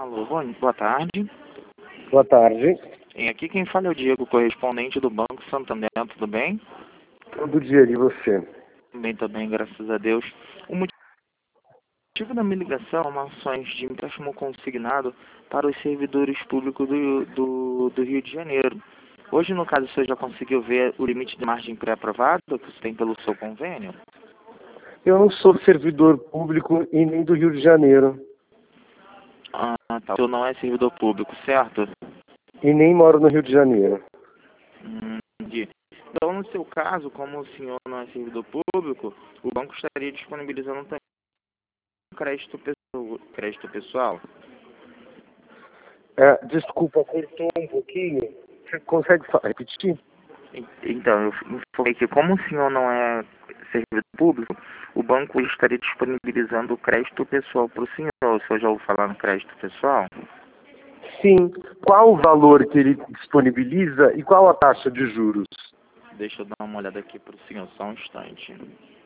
Alô, boa tarde. Boa tarde. Aqui quem fala é o Diego, correspondente do Banco Santander, tudo bem? Todo dia de você. Bem também, graças a Deus. O motivo da minha ligação é uma ações de empréstimo consignado para os servidores públicos do Rio de Janeiro. Hoje, no caso, você já conseguiu ver o limite de margem pré-aprovado que você tem pelo seu convênio? Eu não sou servidor público e nem do Rio de Janeiro. Ah, tá. O senhor não é servidor público, certo? E nem moro no Rio de Janeiro. Entendi. Então, no seu caso, como o senhor não é servidor público, o banco estaria disponibilizando também crédito pessoal? Desculpa, cortou um pouquinho. Você consegue repetir? Então, eu informei que como o senhor não é servidor público, o banco estaria disponibilizando o crédito pessoal para o senhor. O senhor já ouviu falar no crédito pessoal? Sim. Qual o valor que ele disponibiliza e qual a taxa de juros? Deixa eu dar uma olhada aqui para o senhor, só um instante.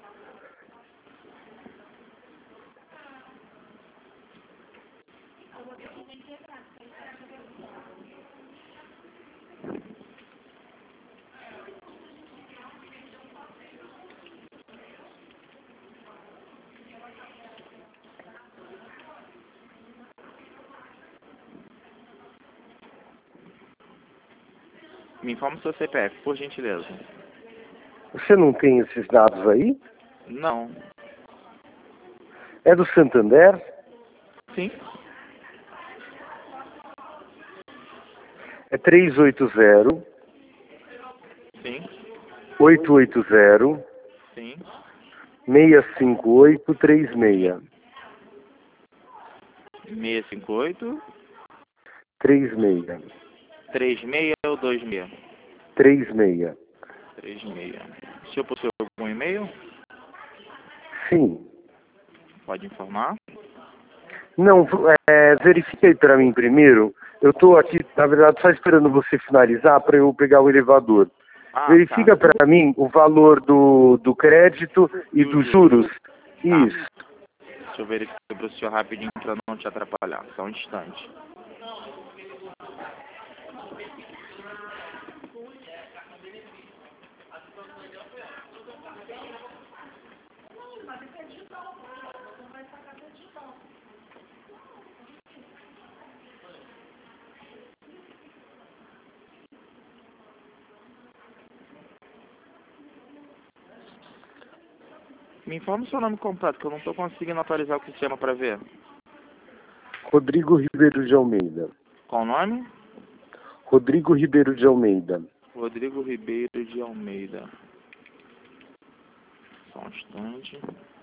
Me informe o seu CPF, por gentileza. Você não tem esses dados aí? Não. É do Santander? Sim? É 380 Sim? 880 Sim? 65836. 658 36. 36 ou 26? 36. 36. O senhor possui algum e-mail? Sim. Pode informar? Não, verifique aí para mim primeiro. Eu estou aqui, na verdade, só esperando você finalizar para eu pegar o elevador. Ah, Verifica tá. para mim o valor do crédito e dos juros. Isso. Deixa eu verificar para o senhor rapidinho para não te atrapalhar. Só um instante. Me informa o seu nome completo, que eu não estou conseguindo atualizar o sistema para ver. Rodrigo Ribeiro de Almeida. Qual o nome? Rodrigo Ribeiro de Almeida. Rodrigo Ribeiro de Almeida. Só um instante.